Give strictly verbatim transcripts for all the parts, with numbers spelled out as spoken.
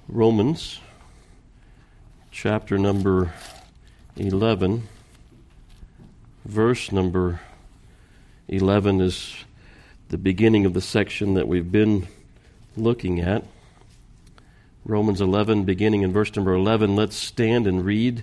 Romans chapter number eleven, verse number eleven is the beginning of the section that we've been looking at. Romans eleven, beginning in verse number eleven. Let's stand and read.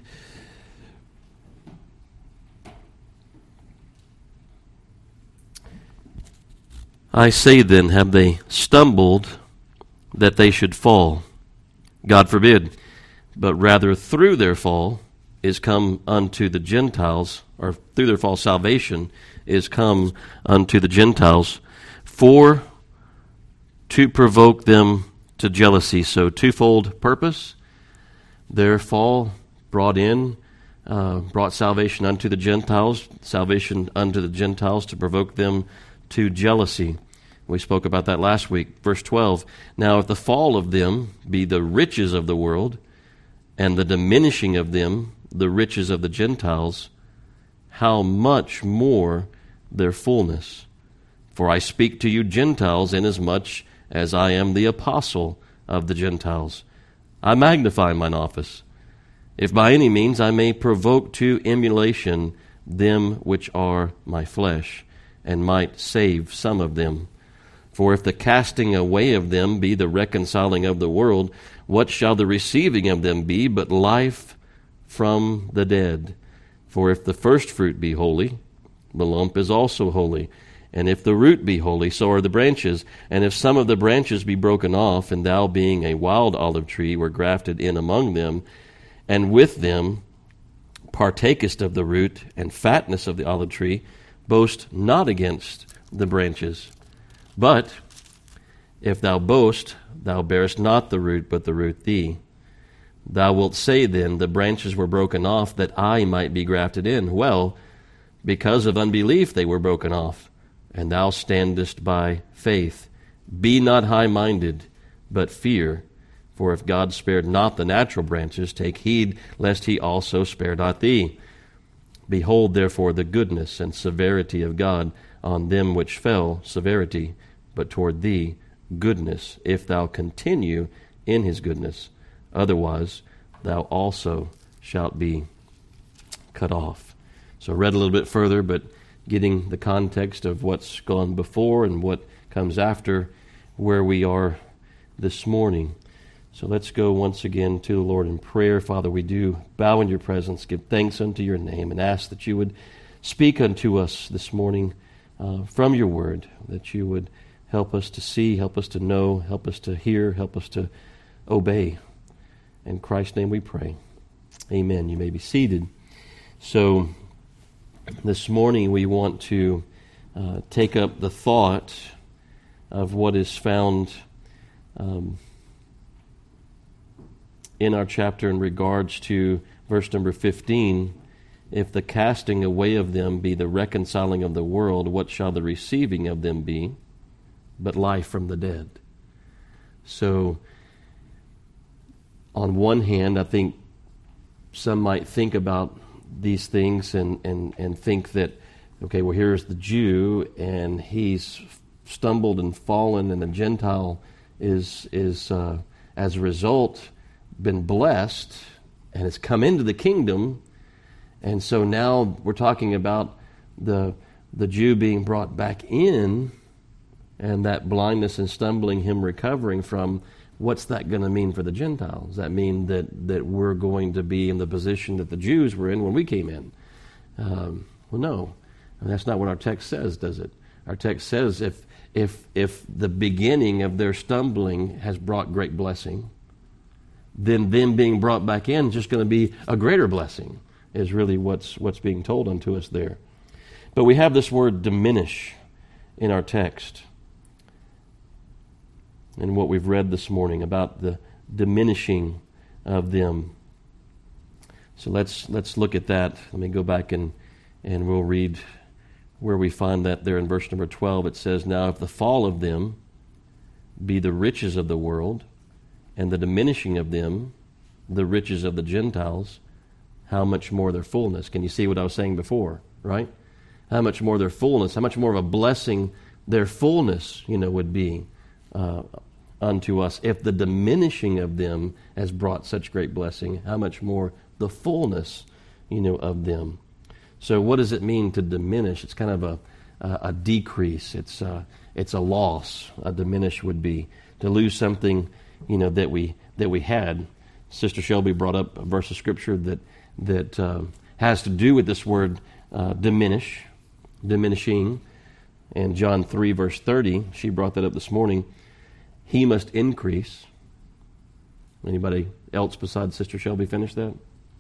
I say then, have they stumbled that they should fall? God forbid. But rather through their fall is come unto the Gentiles, or through their fall salvation is come unto the Gentiles, for to provoke them to jealousy. So twofold purpose. Their fall brought in, uh, brought salvation unto the Gentiles, salvation unto the Gentiles to provoke them to jealousy. We spoke about that last week. Verse twelve, now if the fall of them be the riches of the world, and the diminishing of them the riches of the Gentiles, how much more their fullness? For I speak to you Gentiles, inasmuch as I am the apostle of the Gentiles. I magnify mine office, if by any means I may provoke to emulation them which are my flesh, and might save some of them. For if the casting away of them be the reconciling of the world, what shall the receiving of them be but life from the dead? For if the first fruit be holy, the lump is also holy. And if the root be holy, so are the branches. And if some of the branches be broken off, and thou being a wild olive tree were grafted in among them, and with them partakest of the root and fatness of the olive tree, boast not against the branches. But if thou boast, thou bearest not the root, but the root thee. Thou wilt say then, the branches were broken off, that I might be grafted in. Well, because of unbelief they were broken off, and thou standest by faith. Be not high-minded, but fear. For if God spared not the natural branches, take heed lest he also spare not thee. Behold, therefore, the goodness and severity of God on them which fell, severity, but toward thee, goodness, if thou continue in his goodness. Otherwise, thou also shalt be cut off. So I read a little bit further, but getting the context of what's gone before and what comes after where we are this morning. So let's go once again to the Lord in prayer. Father, we do bow in your presence, give thanks unto your name, and ask that you would speak unto us this morning uh, from your word, that you would help us to see, help us to know, help us to hear, help us to obey. In Christ's name we pray. Amen. You may be seated. So this morning we want to uh, take up the thought of what is found um, in our chapter in regards to verse number fifteen. If the casting away of them be the reconciling of the world, what shall the receiving of them be but life from the dead? So, on one hand, I think some might think about these things and, and, and think that, okay, well, here's the Jew, and he's stumbled and fallen, and the Gentile is, is uh, as a result, been blessed and has come into the kingdom. And so now we're talking about the the Jew being brought back in, and that blindness and stumbling, him recovering from. What's that going to mean for the Gentiles? Does that mean that, that we're going to be in the position that the Jews were in when we came in? Um, well, no. And that's not what our text says, does it? Our text says if if if the beginning of their stumbling has brought great blessing, then them being brought back in is just going to be a greater blessing, is really what's what's being told unto us there. But we have this word diminish in our text, and what we've read this morning about the diminishing of them. So let's let's look at that. Let me go back and, and we'll read where we find that there in verse number twelve. It says, now if the fall of them be the riches of the world, and the diminishing of them the riches of the Gentiles, how much more their fullness? Can you see what I was saying before, right? How much more their fullness, how much more of a blessing their fullness, you know, would be uh, unto us. If the diminishing of them has brought such great blessing, how much more the fullness, you know, of them. So what does it mean to diminish? It's kind of a a, a decrease. It's a, it's a loss. A diminish would be to lose something, you know, that we that we had. Sister Shelby brought up a verse of Scripture that that uh, has to do with this word uh, diminish, diminishing. And John three, verse thirty, she brought that up this morning. He must increase. Anybody else besides Sister Shelby finish that?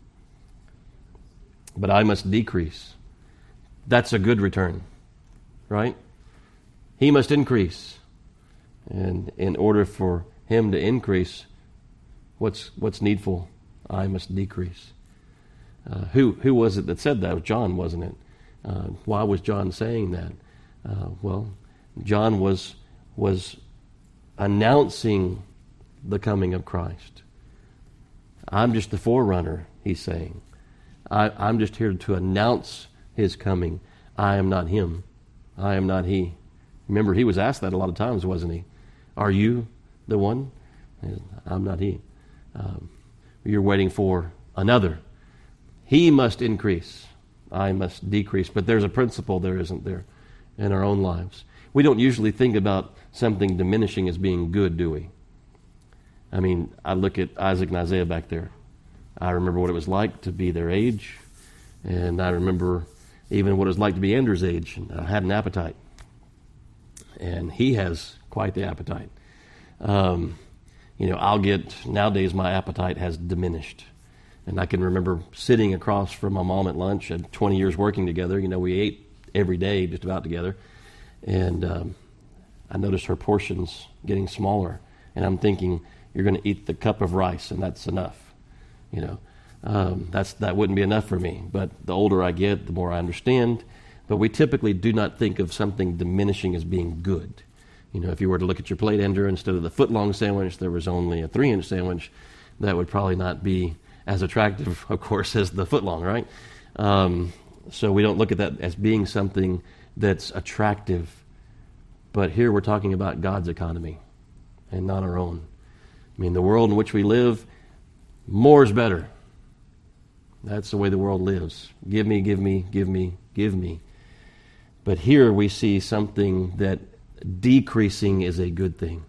But I must decrease. That's a good return, right? He must increase. And in order for him to increase, what's what's needful? I must decrease. Uh, who who was it that said that? It was John, wasn't it? Uh, why was John saying that? Uh, well, John was was announcing the coming of Christ. I'm just the forerunner, he's saying. I, I'm just here to announce his coming. I am not him. I am not he. Remember, he was asked that a lot of times, wasn't he? Are you the one? I'm not he. Um, you're waiting for another. He must increase. I must decrease. But there's a principle there, isn't there, in our own lives. We don't usually think about something diminishing as being good, do we? I mean, I look at Isaac and Isaiah back there. I remember what it was like to be their age, and I remember even what it was like to be Andrew's age. I had an appetite, and he has quite the appetite. Um, you know, I'll get, nowadays my appetite has diminished. And I can remember sitting across from my mom at lunch, and twenty years working together. You know, we ate every day just about together. And um, I noticed her portions getting smaller. And I'm thinking, you're going to eat the cup of rice, and that's enough. You know, um, that's that wouldn't be enough for me. But the older I get, the more I understand. But we typically do not think of something diminishing as being good. You know, if you were to look at your plate, Andrew, instead of the foot-long sandwich, there was only a three-inch sandwich, that would probably not be as attractive, of course, as the foot-long, right? Um, so we don't look at that as being something that's attractive. But here we're talking about God's economy and not our own. I mean, the world in which we live, more is better. That's the way the world lives. Give me, give me, give me, give me. But here we see something that decreasing is a good thing.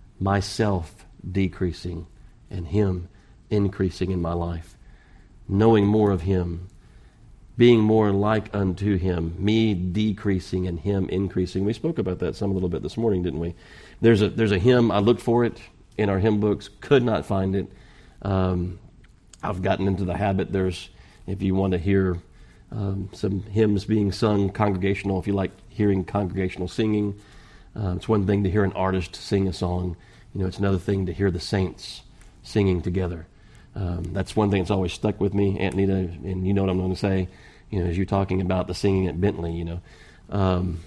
Myself decreasing and him increasing in my life. Knowing more of him. Being more like unto him. Me decreasing and him increasing. We spoke about that some a little bit this morning, didn't we? There's a there's a hymn. I looked for it in our hymn books. Could not find it. Um, I've gotten into the habit. There's, if you want to hear um, some hymns being sung, congregational, if you like hearing congregational singing, uh, it's one thing to hear an artist sing a song. You know, it's another thing to hear the saints singing together. Um, that's one thing that's always stuck with me, Aunt Nita, and you know what I'm going to say, you know, as you're talking about the singing at Bentley, you know. Um,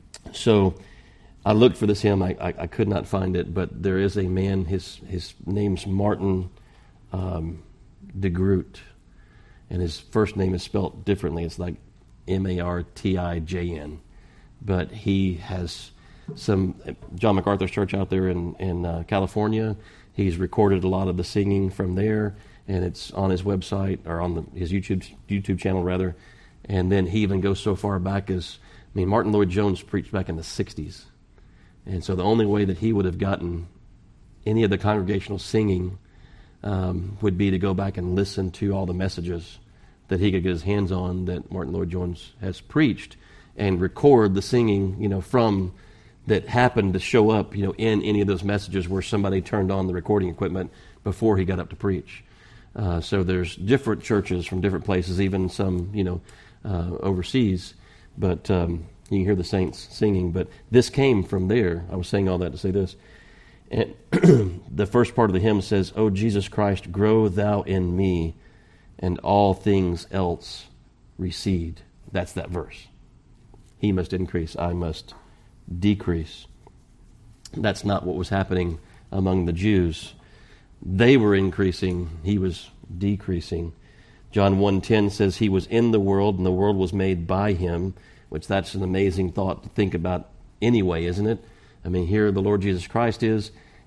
so I looked for this hymn. I, I, I could not find it, but there is a man, his his name's Martin um, de Groot, and his first name is spelt differently. It's like M A R T I J N. But he has some, John MacArthur's church out there in, in uh, California. He's recorded a lot of the singing from there, and it's on his website, or on the, his YouTube YouTube channel, rather. And then he even goes so far back as, I mean, Martin Lloyd-Jones preached back in the sixties. And so the only way that he would have gotten any of the congregational singing um, would be to go back and listen to all the messages that he could get his hands on that Martin Lloyd-Jones has preached, and record the singing, you know, from that happened to show up, you know, in any of those messages where somebody turned on the recording equipment before he got up to preach. Uh, so there's different churches from different places, even some, you know, uh, overseas. But um, you can hear the saints singing. But this came from there. I was saying all that to say this. And the first part of the hymn says, "O Jesus Christ, grow thou in me, and all things else recede." That's that verse. He must increase, I must decrease. That's not what was happening among the Jews. They were increasing, he was decreasing. John one ten says he was in the world, and the world was made by him, which that's an amazing thought to think about anyway, isn't it? I mean, here the Lord Jesus Christ is.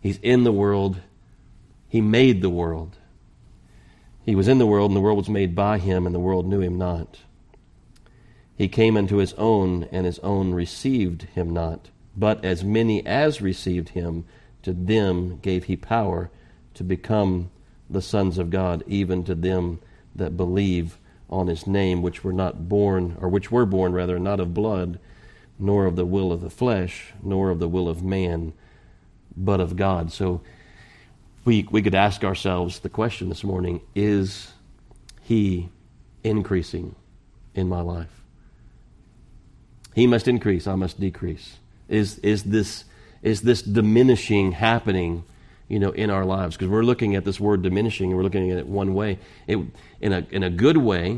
He's in the world. He made the world. He was in the world, and the world was made by him, and the world knew him not. He came unto his own, and his own received him not. But as many as received him, to them gave he power to become the sons of God, even to them that believe on his name, which were not born, or which were born, rather, not of blood, nor of the will of the flesh, nor of the will of man, but of God. So we we could ask ourselves the question this morning, is he increasing in my life? He must increase, I must decrease. Is is this is this diminishing happening, you know, in our lives? Because we're looking at this word diminishing, and we're looking at it one way. It, in a in a good way,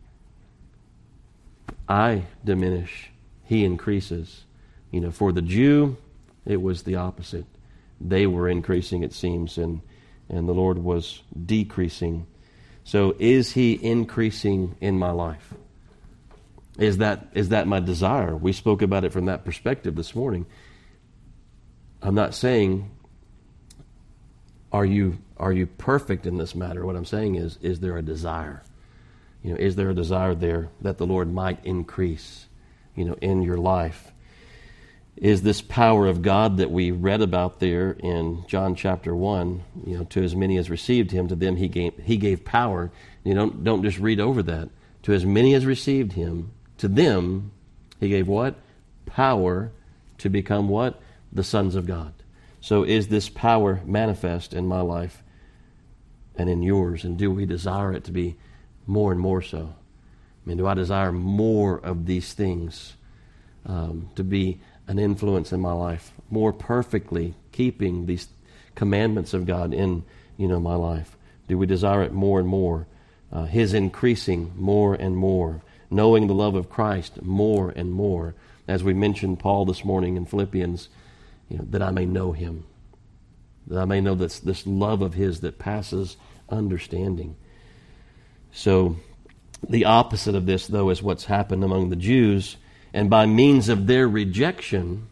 I diminish, he increases. You know, for the Jew, it was the opposite. They were increasing, it seems, and and the Lord was decreasing. So is he increasing in my life? Is that is that my desire? We spoke about it from that perspective this morning. I'm not saying, are you are you perfect in this matter? What I'm saying is, is there a desire? You know, is there a desire there that the Lord might increase, you know, in your life? Is this power of God that we read about there in John chapter one, you know, to as many as received him, to them he gave he gave power. You don't don't just read over that. To as many as received him, to them he gave what? Power to become what? The sons of God. So is this power manifest in my life and in yours? And do we desire it to be more and more so? I mean, do I desire more of these things um, to be an influence in my life, more perfectly keeping these commandments of God in, you know, my life? Do we desire it more and more? Uh, his increasing more and more, knowing the love of Christ more and more, as we mentioned Paul this morning in Philippians, you know, that I may know him, that I may know this this love of his that passes understanding. So the opposite of this, though, is what's happened among the Jews. And by means of their rejection,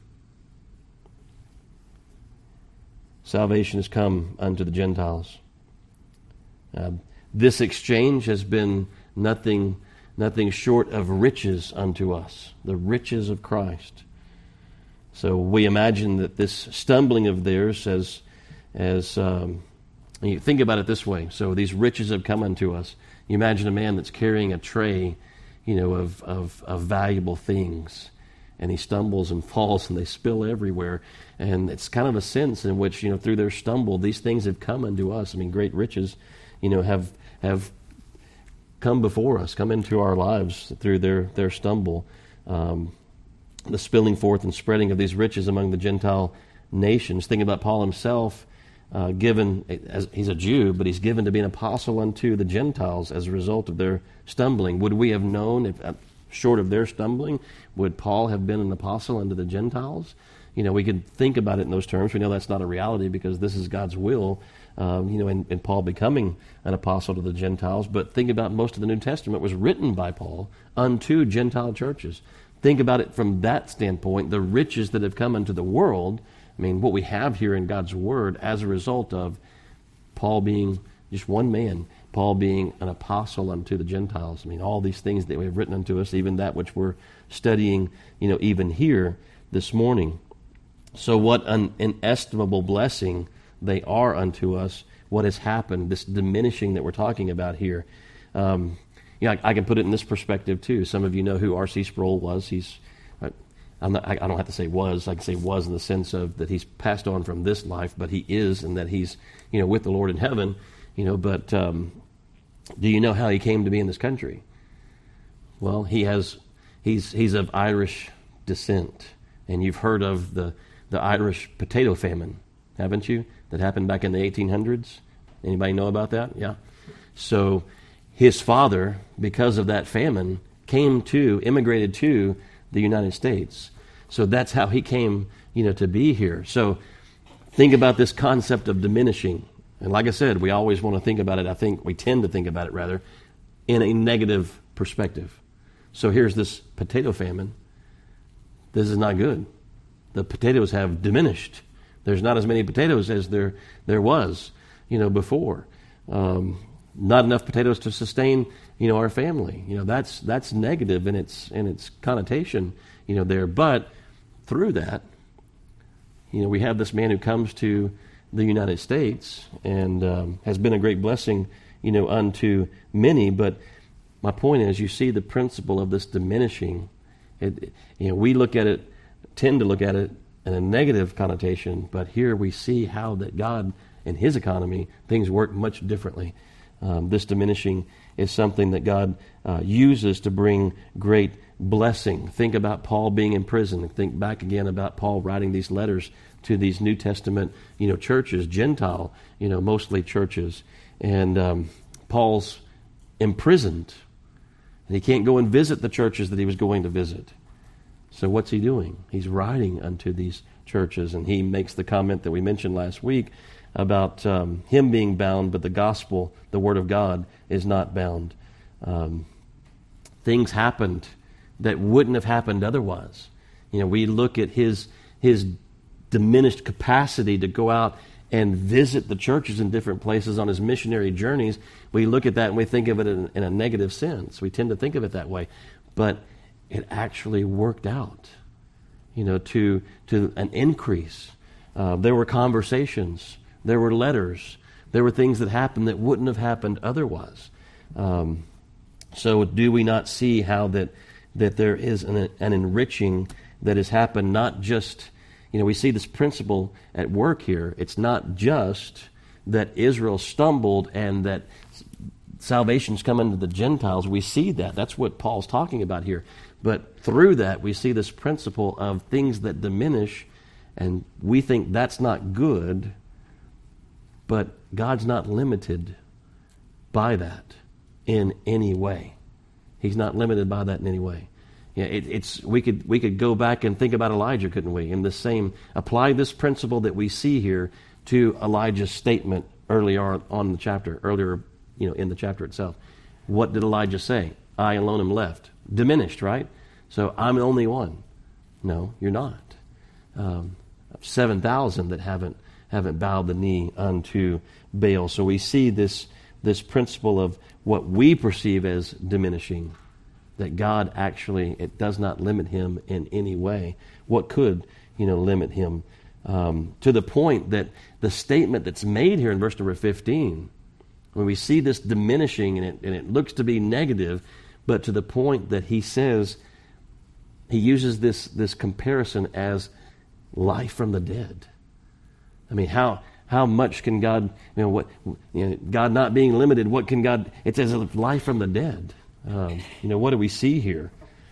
salvation has come unto the Gentiles. Uh, this exchange has been nothing, nothing short of riches unto us, the riches of Christ. So we imagine that this stumbling of theirs, as, as um, you think about it this way. So these riches have come unto us. You imagine a man that's carrying a tray, you know, of, of, of valuable things, and he stumbles and falls and they spill everywhere. And it's kind of a sense in which, you know, through their stumble, these things have come unto us. I mean, great riches, you know, have have come before us, come into our lives through their, their stumble. Um, the spilling forth and spreading of these riches among the Gentile nations. Think about Paul himself, uh, given, as he's a Jew, but he's given to be an apostle unto the Gentiles as a result of their stumbling. Would we have known, if uh, short of their stumbling, would Paul have been an apostle unto the Gentiles? You know, we could think about it in those terms. We know that's not a reality because this is God's will, um, you know, in, in Paul becoming an apostle to the Gentiles. But think about most of the New Testament was written by Paul unto Gentile churches. Think about it from that standpoint, the riches that have come into the world. I mean, what we have here in God's Word as a result of Paul being just one man, Paul being an apostle unto the Gentiles. I mean, all these things that we have written unto us, even that which we're studying, you know, even here this morning. So what an inestimable blessing they are unto us, what has happened, this diminishing that we're talking about here. Um, you know, I, I can put it in this perspective too. Some of you know who R C Sproul was. He's, I, I'm not, I don't have to say was, I can say was in the sense of that he's passed on from this life, but he is, and that he's, you know, with the Lord in heaven, you know, but um, do you know how he came to be in this country? Well, he has, he's, he's of Irish descent, and you've heard of the the Irish potato famine, haven't you? That happened back in the eighteen hundreds. Anybody know about that? Yeah. So his father, because of that famine, came to, immigrated to the United States. So that's how he came, you know, to be here. So think about this concept of diminishing. And like I said, we always want to think about it, I think, we tend to think about it rather, in a negative perspective. So here's this potato famine. This is not good. The potatoes have diminished. There's not as many potatoes as there there was, you know, before. Um, not enough potatoes to sustain, you know, our family. You know, that's that's negative in its in its connotation, you know, there. But through that, you know, we have this man who comes to the United States and um, has been a great blessing, you know, unto many. But my point is, you see the principle of this diminishing. It, you know, we look at it, tend to look at it in a negative connotation, but here we see how that God, in His economy, things work much differently. Um, this diminishing is something that God uh, uses to bring great blessing. Think about Paul being in prison. Think back again about Paul writing these letters to these New Testament, you know, churches, Gentile, you know, mostly churches. And um, Paul's imprisoned, and he can't go and visit the churches that he was going to visit. So what's he doing? He's writing unto these churches, and he makes the comment that we mentioned last week about um, him being bound, but the gospel, the word of God, is not bound. Um, things happened that wouldn't have happened otherwise. You know, we look at his his diminished capacity to go out and visit the churches in different places on his missionary journeys. We look at that and we think of it in, in a negative sense. We tend to think of it that way. But it actually worked out, you know, to to an increase. Uh, there were conversations. There were letters. There were things that happened that wouldn't have happened otherwise. Um, so do we not see how that that there is an, an enriching that has happened, not just, you know, we see this principle at work here. It's not just that Israel stumbled and that salvation's coming to the Gentiles. We see that. That's what Paul's talking about here. But through that, we see this principle of things that diminish, and we think that's not good. But God's not limited by that in any way. He's not limited by that in any way. Yeah, it, it's we could we could go back and think about Elijah, couldn't we? In the same, apply this principle that we see here to Elijah's statement earlier on in the chapter, earlier, you know, in the chapter itself. What did Elijah say? I alone am left. Diminished, right? So I'm the only one. No, you're not. Um, Seven thousand that haven't. haven't bowed the knee unto Baal. So we see this this principle of what we perceive as diminishing, that God actually, it does not limit him in any way. What could, you know, limit him? Um, to the point that the statement that's made here in verse number fifteen, when we see this diminishing and it, and it looks to be negative, but to the point that he says, he uses this, this comparison as life from the dead. I mean, how how much can God, you know, what you know, God not being limited, what can God, it says life from the dead. Um, you know, what do we see here?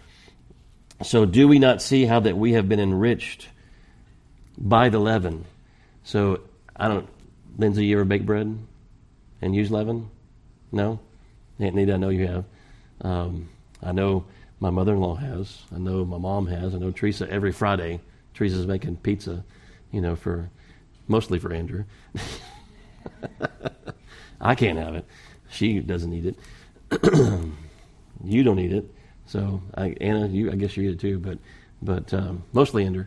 So do we not see how that we have been enriched by the leaven? So, I don't, Lindsay, you ever bake bread and use leaven? No? Anthony, I know you have. Um, I know my mother-in-law has. I know my mom has. I know Teresa, every Friday, Teresa's making pizza, you know, for... mostly for Andrew. I can't have it. She doesn't eat it. You don't eat it. So, I, Anna, you, I guess you eat it too, but but um, mostly Andrew.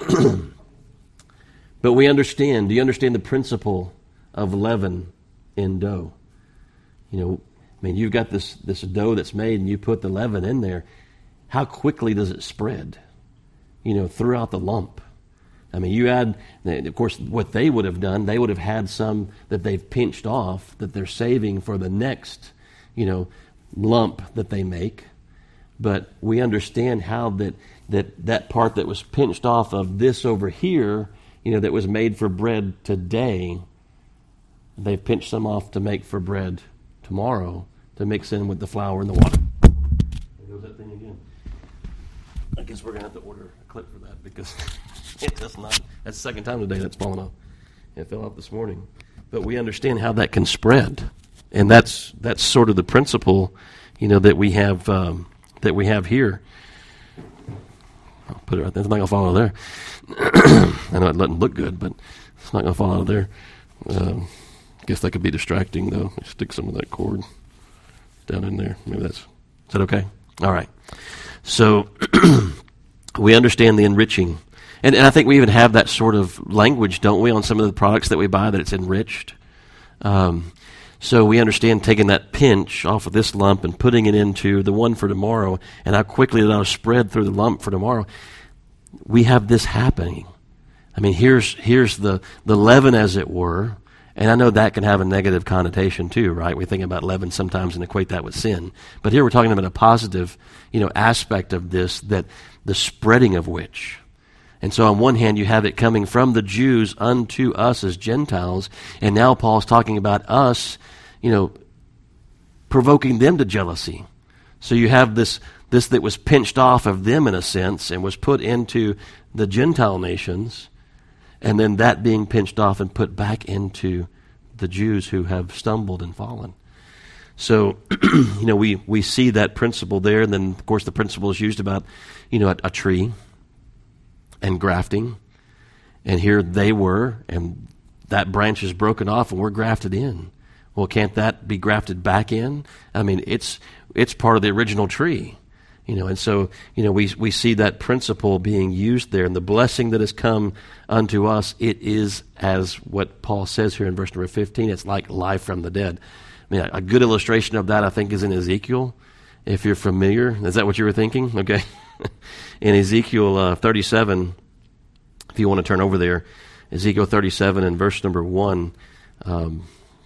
But we understand. Do you understand the principle of leaven in dough? You know, I mean, you've got this, this dough that's made, and you put the leaven in there. How quickly does it spread, you know, throughout the lump? I mean, you add, of course, what they would have done, they would have had some that they've pinched off that they're saving for the next, you know, lump that they make. But we understand how that that, that part that was pinched off of this over here, you know, that was made for bread today, they've pinched some off to make for bread tomorrow to mix in with the flour and the water. There goes that thing again. I guess we're going to have to order a clip for that because... it does not. That's the second time today that's fallen off. It fell off this morning. But we understand how that can spread. And that's that's sort of the principle, you know, that we have um, that we have here. I'll put it right there. It's not going to fall out of there. I know it doesn't look good, but it's not going to fall out of there. Um, I guess that could be distracting, though. Stick some of that cord down in there. Maybe that's... Is that okay? All right. So... we understand the enriching, And, and I think we even have that sort of language, don't we, on some of the products that we buy, that it's enriched. Um, so we understand taking that pinch off of this lump and putting it into the one for tomorrow, and how quickly that'll spread through the lump for tomorrow. We have this happening. I mean, here's here's the, the leaven, as it were, and I know that can have a negative connotation too, right? We think about leaven sometimes and equate that with sin. But here we're talking about a positive, you know, aspect of this, that the spreading of which. And so on one hand, you have it coming from the Jews unto us as Gentiles, and now Paul's talking about us, you know, provoking them to jealousy. So you have this this that was pinched off of them in a sense and was put into the Gentile nations, and then that being pinched off and put back into the Jews who have stumbled and fallen. So, you know, we, we see that principle there, and then, of course, the principle is used about, you know, a, a tree and grafting. And here they were, and that branch is broken off, and we're grafted in. Well, can't that be grafted back in? I mean, it's it's part of the original tree. You know, and so, you know, we we see that principle being used there, and the blessing that has come unto us, it is, as what Paul says here in verse number fifteen, it's like life from the dead. I mean, a good illustration of that, I think, is in Ezekiel. If you're familiar, is that what you were thinking? Okay. In Ezekiel uh, thirty-seven, if you want to turn over there, Ezekiel thirty-seven and verse number one, um,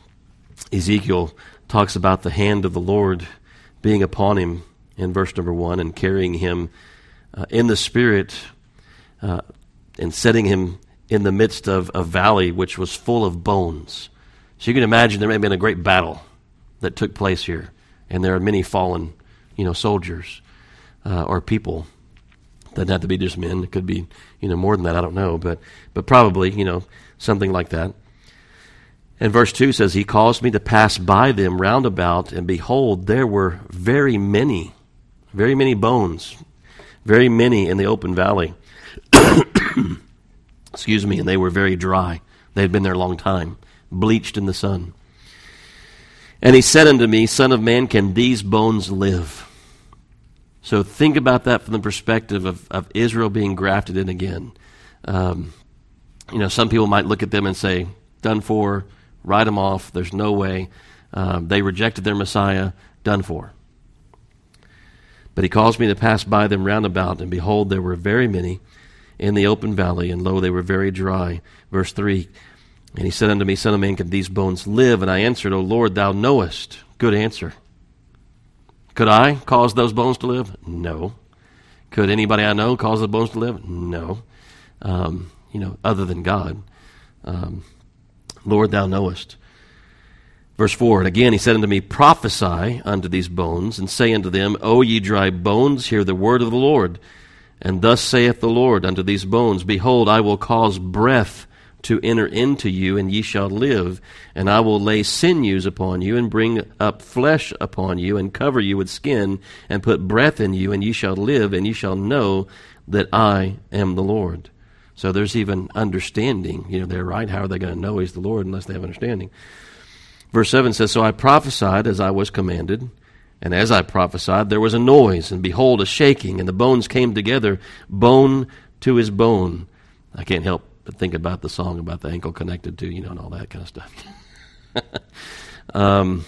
Ezekiel talks about the hand of the Lord being upon him in verse number one, and carrying him uh, in the Spirit uh, and setting him in the midst of a valley which was full of bones. So you can imagine there may have been a great battle that took place here, and there are many fallen, you know, soldiers uh, or people. Doesn't have to be just men. It could be, you know, more than that. I don't know, but but probably, you know, something like that. And verse two says, "He caused me to pass by them round about, and behold, there were very many, very many bones, very many in the open valley." Excuse me, and they were very dry. They had been there a long time, bleached in the sun. And he said unto me, "Son of man, can these bones live?" So think about that from the perspective of, of Israel being grafted in again. Um, you know, some people might look at them and say, done for, write them off, there's no way. Um, they rejected their Messiah, done for. But he caused me to pass by them round about, and behold, there were very many in the open valley, and lo, they were very dry. Verse three, and he said unto me, "Son of man, can these bones live?" And I answered, "O Lord, thou knowest." Good answer. Could I cause those bones to live? No. Could anybody I know cause the bones to live? No. Um, you know, other than God. Um, Lord, thou knowest. Verse four, and again he said unto me, "Prophesy unto these bones, and say unto them, O ye dry bones, hear the word of the Lord. And thus saith the Lord unto these bones, Behold, I will cause breath to enter into you, and ye shall live. And I will lay sinews upon you, and bring up flesh upon you, and cover you with skin, and put breath in you, and ye shall live, and ye shall know that I am the Lord." So there's even understanding, you know, there, right? How are they going to know he's the Lord unless they have understanding? Verse seven says, "So I prophesied as I was commanded, and as I prophesied, there was a noise, and behold, a shaking, and the bones came together, bone to his bone." I can't help but think about the song about the ankle connected to, you know, and all that kind of stuff. um,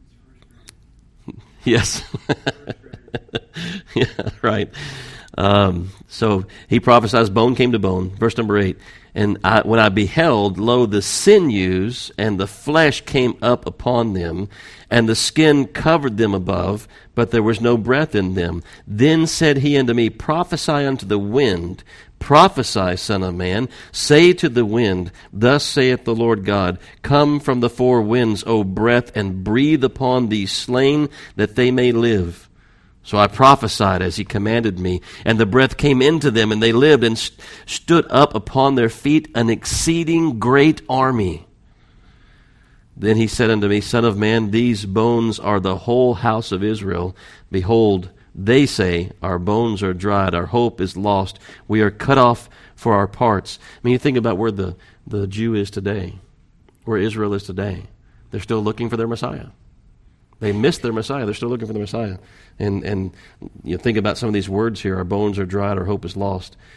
yes. Yeah, right. Um, so he prophesies, bone came to bone. Verse number eight, "And I, when I beheld, lo, the sinews and the flesh came up upon them, and the skin covered them above, but there was no breath in them. Then said he unto me, Prophesy unto the wind, prophesy, son of man, say to the wind, Thus saith the Lord God, Come from the four winds, O breath, and breathe upon these slain, that they may live. So I prophesied as he commanded me, and the breath came into them, and they lived, and st- stood up upon their feet an exceeding great army. Then he said unto me, Son of man, these bones are the whole house of Israel. Behold, they say, Our bones are dried, our hope is lost, we are cut off for our parts. I mean, you think about where the, the Jew is today, where Israel is today. They're still looking for their Messiah. They missed their Messiah. They're still looking for the Messiah. And and you know, think about some of these words here. Our bones are dried, our hope is lost.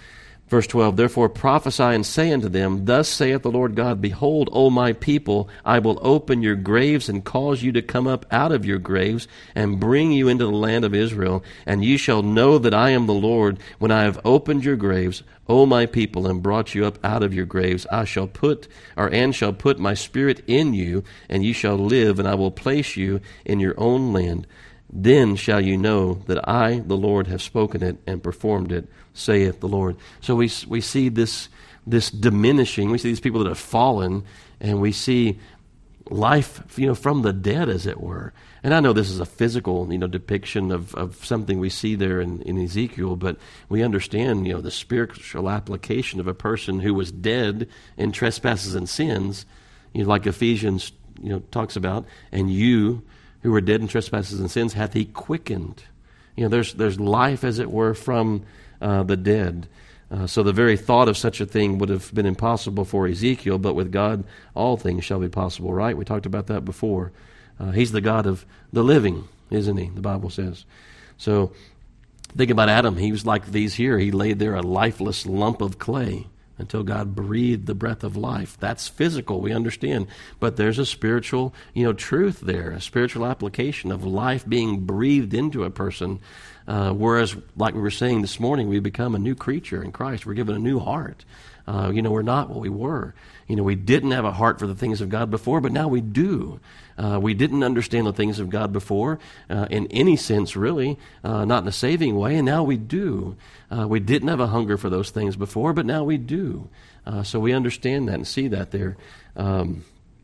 Verse twelve, therefore prophesy and say unto them, thus saith the Lord God, behold, O my people, I will open your graves and cause you to come up out of your graves and bring you into the land of Israel, and ye shall know that I am the Lord when I have opened your graves, O my people, and brought you up out of your graves. I shall put, or and shall put my spirit in you, and ye shall live, and I will place you in your own land. Then shall you know that I, the Lord, have spoken it and performed it, saith the Lord. So we we see this this diminishing. We see these people that have fallen, and we see life, you know, from the dead, as it were. And I know this is a physical, you know, depiction of, of something we see there in, in Ezekiel, but we understand, you know, the spiritual application of a person who was dead in trespasses and sins, you know, like Ephesians, you know, talks about, and you who were dead in trespasses and sins hath he quickened. You know, there's there's life, as it were, from uh, the dead. Uh, so the very thought of such a thing would have been impossible for Ezekiel, but with God all things shall be possible, right? We talked about that before. Uh, he's the God of the living, isn't he? The Bible says. So think about Adam. He was like these here. He laid there a lifeless lump of clay until God breathed the breath of life. That's physical, we understand. But there's a spiritual, you know, truth there, a spiritual application of life being breathed into a person. Uh, whereas, like we were saying this morning, we become a new creature in Christ. We're given a new heart. Uh, you know, we're not what we were. You know, we didn't have a heart for the things of God before, but now we do. Uh, we didn't understand the things of God before, uh, in any sense, really, uh, not in a saving way, and now we do. Uh, we didn't have a hunger for those things before, but now we do. Uh, so we understand that and see that there. Um,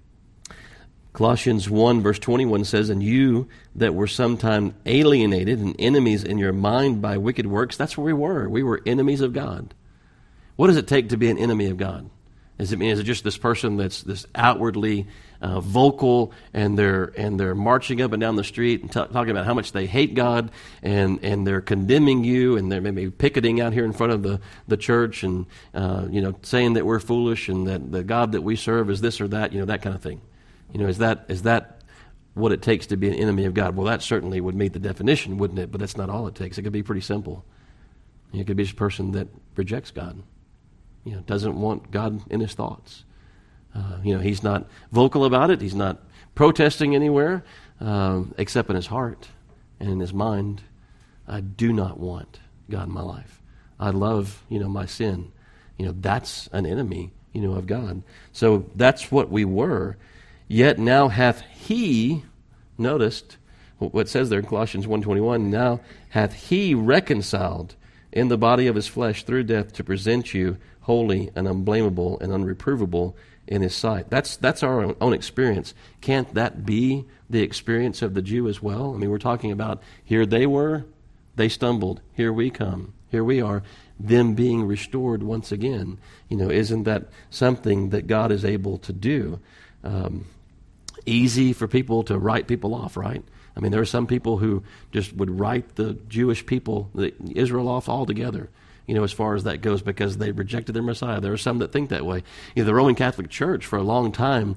Colossians one, verse twenty-one says, and you that were sometime alienated and enemies in your mind by wicked works, that's where we were. We were enemies of God. What does it take to be an enemy of God? Is it, is it just this person that's this outwardly uh, vocal, and they're and they're marching up and down the street and t- talking about how much they hate God, and, and they're condemning you, and they're maybe picketing out here in front of the, the church, and uh, you know, saying that we're foolish and that the God that we serve is this or that, you know, that kind of thing. You know, is that is that what it takes to be an enemy of God? Well, that certainly would meet the definition, wouldn't it? But that's not all it takes. It could be pretty simple. It could be just a person that rejects God. You know, doesn't want God in his thoughts. Uh, you know, he's not vocal about it. He's not protesting anywhere, um, except in his heart and in his mind. I do not want God in my life. I love, you know, my sin. You know, that's an enemy, you know, of God. So that's what we were. Yet now hath he, noticed what it says there in Colossians one twenty-one, now hath he reconciled in the body of his flesh through death to present you holy and unblameable and unreprovable in his sight. That's that's our own experience. Can't that be the experience of the Jew as well? I mean, we're talking about here they were, they stumbled, here we come, here we are, them being restored once again. You know, isn't that something that God is able to do? Um, easy for people to write people off, right? I mean, there are some people who just would write the Jewish people, the Israel, off altogether, you know, as far as that goes, because they rejected their Messiah. There are some that think that way. You know, the Roman Catholic Church for a long time,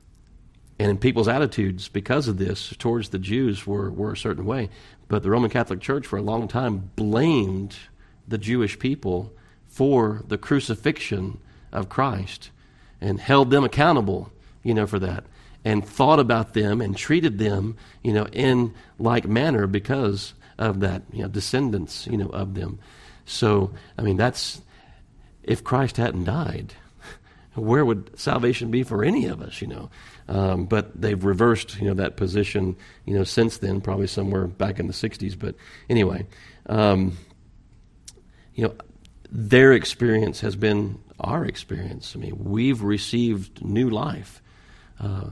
and people's attitudes because of this towards the Jews were, were a certain way, but the Roman Catholic Church for a long time blamed the Jewish people for the crucifixion of Christ and held them accountable, you know, for that, and thought about them and treated them, you know, in like manner because of that, you know, descendants, you know, of them. So, I mean, that's, if Christ hadn't died, where would salvation be for any of us, you know? Um, but they've reversed, you know, that position, you know, since then, probably somewhere back in the sixties. But anyway, um, you know, their experience has been our experience. I mean, we've received new life. Uh,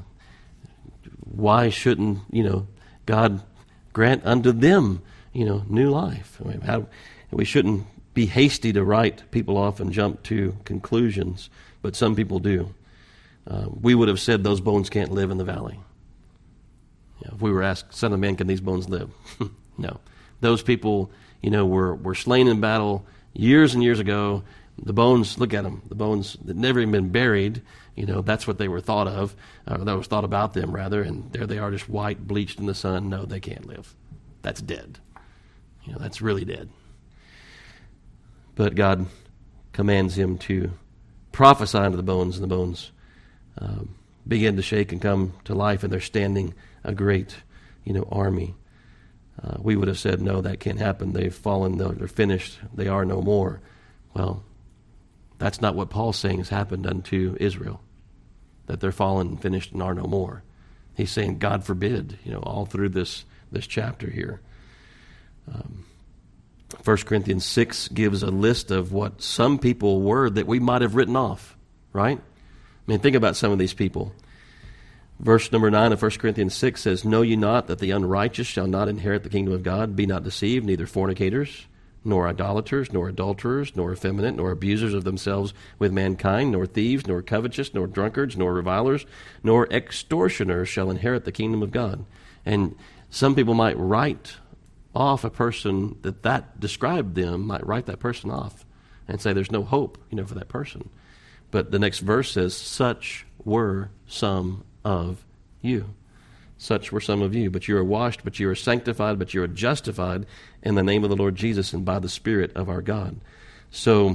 why shouldn't, you know, God grant unto them, you know, new life? I mean, how, we shouldn't be hasty to write people off and jump to conclusions, but some people do. Uh, we would have said those bones can't live in the valley. You know, if we were asked, Son of Man, can these bones live? No. Those people, you know, were, were slain in battle years and years ago. The bones, look at them, the bones that never even been buried, you know, that's what they were thought of, or that was thought about them, rather, and there they are, just white, bleached in the sun. No, they can't live. That's dead. You know, that's really dead. But God commands him to prophesy unto the bones, and the bones um, begin to shake and come to life, and they're standing a great, you know, army. Uh, we would have said, no, that can't happen. They've fallen, they're finished, they are no more. Well, that's not what Paul's saying has happened unto Israel, that they're fallen, finished, and are no more. He's saying, God forbid, you know, all through this, this chapter here. Um, First Corinthians six gives a list of what some people were that we might have written off, right? I mean, think about some of these people. Verse number nine of First Corinthians six says, Know ye not that the unrighteous shall not inherit the kingdom of God? Be not deceived, neither fornicators, nor idolaters, nor adulterers, nor effeminate, nor abusers of themselves with mankind, nor thieves, nor covetous, nor drunkards, nor revilers, nor extortioners shall inherit the kingdom of God. And some people might write off a person that that described them, might write that person off and say there's no hope, you know, for that person. But the next verse says, Such were some of you. Such were some of you. But you are washed, but you are sanctified, but you are justified in the name of the Lord Jesus and by the Spirit of our God. So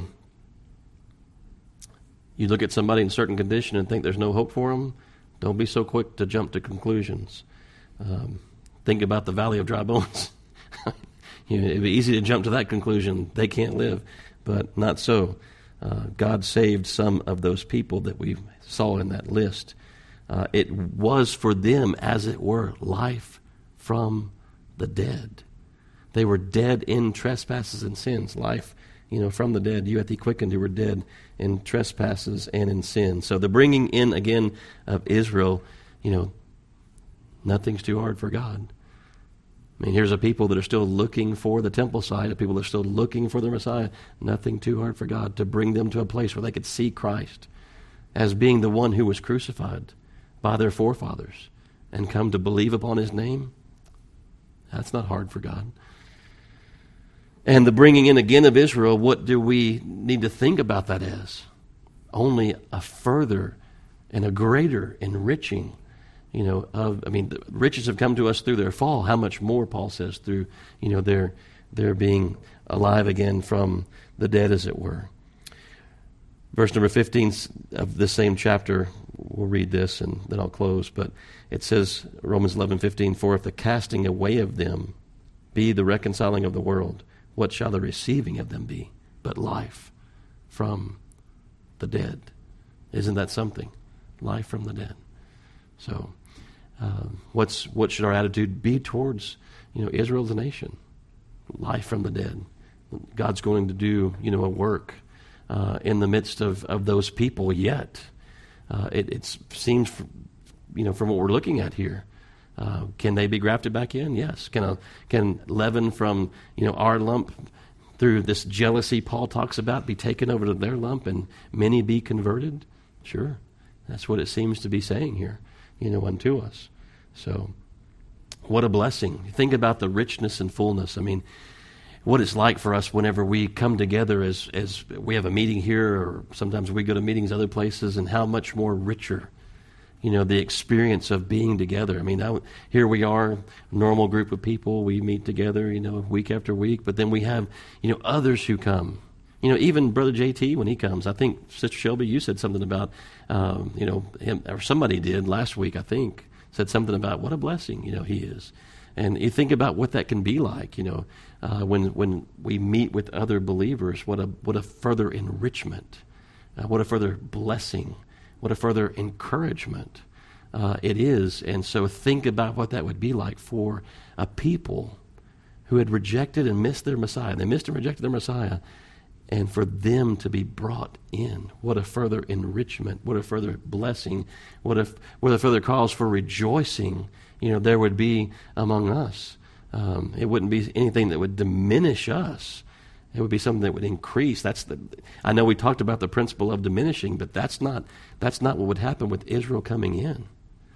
you look at somebody in a certain condition and think there's no hope for them. Don't be so quick to jump to conclusions. Um, think about the valley of dry bones. You know, it'd be easy to jump to that conclusion. They can't live, but not so. Uh, God saved some of those people that we saw in that list. Uh, it was for them, as it were, life from the dead. They were dead in trespasses and sins. Life, you know, from the dead. You hath he quickened who were dead in trespasses and in sin. So the bringing in again of Israel, you know, nothing's too hard for God. I mean, here's a people that are still looking for the temple site, a people that are still looking for the Messiah. Nothing too hard for God to bring them to a place where they could see Christ as being the one who was crucified by their forefathers and come to believe upon his name. That's not hard for God. And the bringing in again of Israel, what do we need to think about that as? Only a further and a greater enriching, you know, of, I mean, the riches have come to us through their fall. How much more, Paul says, through, you know, their, their being alive again from the dead, as it were. Verse number fifteen of the same chapter, we'll read this and then I'll close, but it says, Romans eleven fifteen, For if the casting away of them be the reconciling of the world, what shall the receiving of them be but life from the dead? Isn't that something? Life from the dead. So, um, what's what should our attitude be towards, you know, Israel as a nation? Life from the dead. God's going to do, you know, a work uh, in the midst of, of those people. Yet, uh, it it's, seems, you know, from what we're looking at here, uh, can they be grafted back in? Yes. Can a, can leaven from, you know, our lump through this jealousy Paul talks about be taken over to their lump and many be converted? Sure. That's what it seems to be saying here, you know, unto us. So, what a blessing. Think about the richness and fullness. I mean, what it's like for us whenever we come together as, as we have a meeting here, or sometimes we go to meetings other places, and how much more richer, you know, the experience of being together. I mean, I, here we are, normal group of people, we meet together, you know, week after week, but then we have, you know, others who come. You know, even Brother J T, when he comes, I think, Sister Shelby, you said something about, um, you know, him, or somebody did last week, I think, said something about what a blessing, you know, he is. And you think about what that can be like, you know, uh, when when we meet with other believers, what a what a further enrichment, uh, what a further blessing, what a further encouragement uh, it is. And so think about what that would be like for a people who had rejected and missed their Messiah. They missed and rejected their Messiah. And for them to be brought in, what a further enrichment, what a further blessing, what a, what a further cause for rejoicing, you know, there would be among us. Um, it wouldn't be anything that would diminish us. It would be something that would increase. That's the. I know we talked about the principle of diminishing, but that's not that's not what would happen with Israel coming in.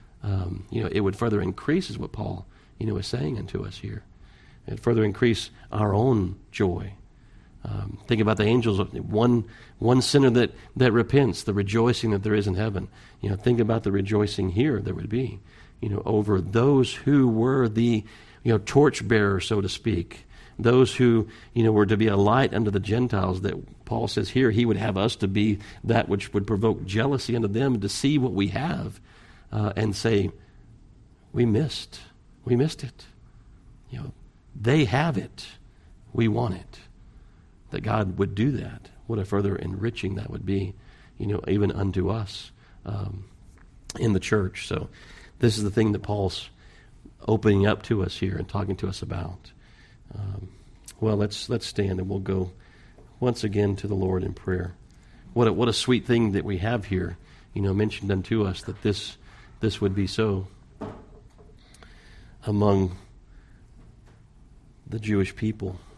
Um, you know, it would further increase, is what Paul, you know, is saying unto us here. It further increase our own joy. Um, think about the angels, one one sinner that, that repents, the rejoicing that there is in heaven. You know, think about the rejoicing here there would be, you know, over those who were the, you know, torchbearers, so to speak, those who, you know, were to be a light unto the Gentiles, that Paul says here he would have us to be that which would provoke jealousy unto them, to see what we have uh, and say, we missed. We missed it. You know, they have it. We want it. That God would do that. What a further enriching that would be, you know, even unto us um, in the church. So this is the thing that Paul's opening up to us here and talking to us about. Um, well, let's let's stand and we'll go once again to the Lord in prayer. What a, what a sweet thing that we have here, you know, mentioned unto us that this this would be so among the Jewish people.